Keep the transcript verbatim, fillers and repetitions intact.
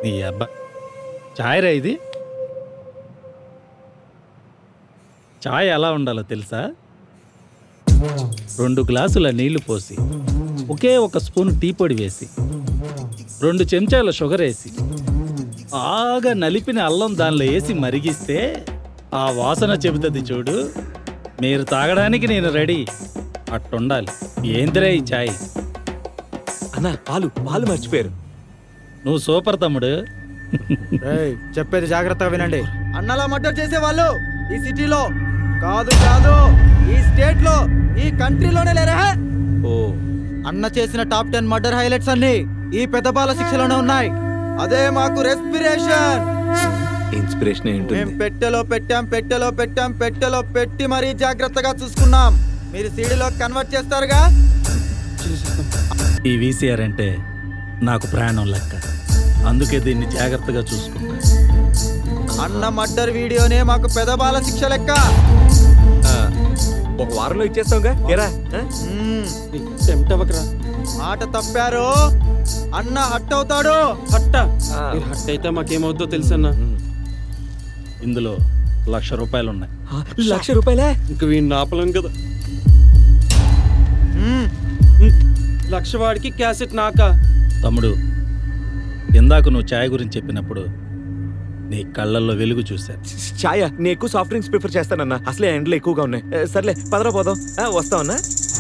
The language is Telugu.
నీ అబ్బా చాయ్ రా ఇది. చాయ్ ఎలా ఉండాలో తెలుసా? రెండు గ్లాసుల నీళ్లు పోసి ఒకే ఒక స్పూన్ టీ పొడి వేసి రెండు చెంచాల షుగర్ వేసి బాగా నలిపిన అల్లం దానిలో వేసి మరిగిస్తే ఆ వాసన చెబుతుంది చూడు. మీరు తాగడానికి నేను రెడీ. అట్టుండాలి. ఏందిరా ఈ చాయ్? అన్నా పాలు పాలు మర్చిపోయారు. నువ్వు సూపర్ తమ్ముడు. ఏయ్, చెప్పేది జాగ్రత్తగా వినండి. అన్నలా మర్డర్ చేసే వాళ్ళు ఈ సిటీలో కాదు కాదు ఈ స్టేట్ లో ఈ కంట్రీలోనే లేరా? ఓ అన్న చేసిన టాప్ టెన్ మర్డర్ హైలైట్స్ అన్ని ఈ పెద్దపాల శిక్షలోనే ఉన్నాయి. అదే మాకు రెస్పిరేషన్. ఇన్స్పిరేషన్ మేం ఏంటి? పెట్టెలో పెట్టాం పెట్టెలో పెట్టాం పెట్టెలో పెట్టి మరీ జాగ్రత్తగా చూసుకున్నాం. మీరు సీడీలో కన్వర్ట్ చేస్తారుగా. ఈ వీసీఆర్ అంటే నాకు ప్రాణం లెక్క. అందుకే దీన్ని జాగ్రత్తగా చూసుకుంటా. అన్న మర్డర్ వీడియోనే మాకు పెదబాల శిక్ష లెక్క. ఒక వారంలో ఇచ్చేస్తావుగా ఏరా? మ్మ్. టెంప్టవకరా. మాట తప్పారు అన్న హట్ అవుతాడు. హట్ట ఆ. మీరు హట్ అయితే మాకేమవుద్దో తెలుసన్నా. ఇందులో లక్ష రూపాయలు ఉన్నాయి. లక్ష రూపాయలే? ఇంక వీడిని ఆపలేం కదా. మ్మ్. లక్ష వాడికి క్యాసెట్ నాకా? తమ్ముడు, ఇందాక నువ్వు ఛాయ్ గురించి చెప్పినప్పుడు నీ కళ్ళల్లో వెలుగు చూశాను. ఛాయ నేను ఎక్కువ సాఫ్ట్ డ్రింక్స్ ప్రిఫర్ చేస్తానన్నా. అసలే ఎండలు ఎక్కువగా ఉన్నాయి. ఏ, సర్లే పదరా పోదాం. ఆ, వస్తావన్నా?